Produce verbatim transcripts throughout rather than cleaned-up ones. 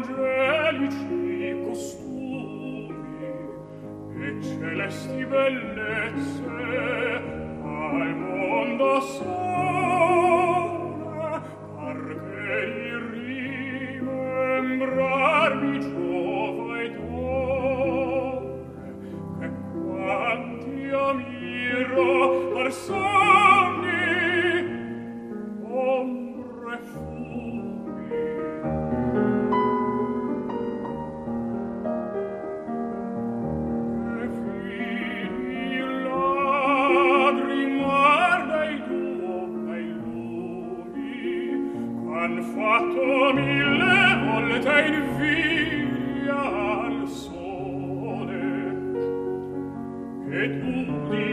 angelici costumi e celesti bellezze al mondo sole, perché il rimembrarmi giova e dole, e quanti ammiro per sogni, ombre, fumi. E figli lagrimar dai tuo bei lumi, han fatto mille volte invidia al sole, ed udi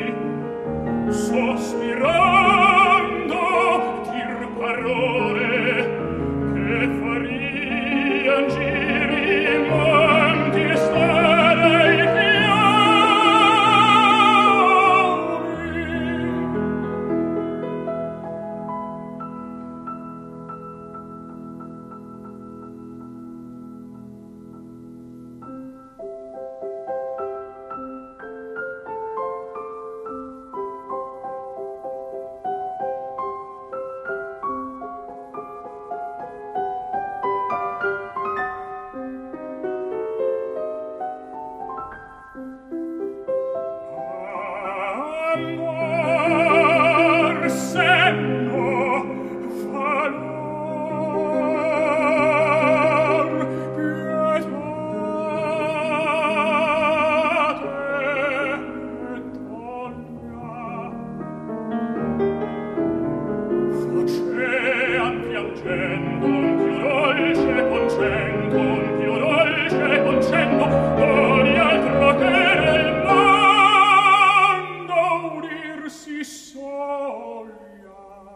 sospirando dir parole che farian giri monti stelle e amor, senno, valor, pietate et dogna, facean piangendo un più dolce concento, un più dolce concento, ogni altro che nel mondo udirsi soglia.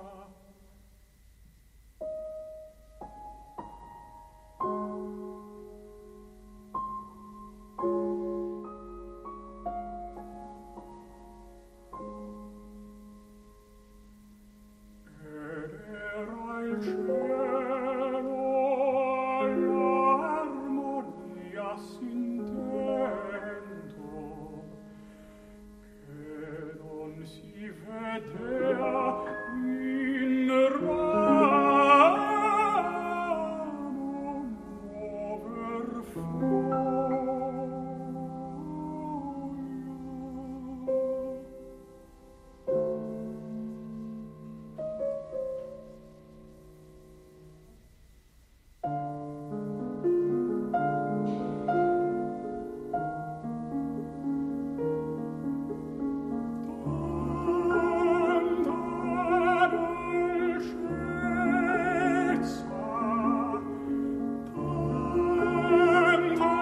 Ed era il cielo all'armonia s'intento, che non si vedea in ramo muover foglia. Tanta dolcezza, tanta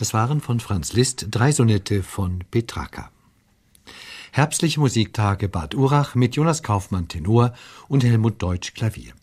Das waren von Franz Liszt drei Sonette von Petrarca. Herbstliche Musiktage Bad Urach mit Jonas Kaufmann Tenor und Helmut Deutsch Klavier.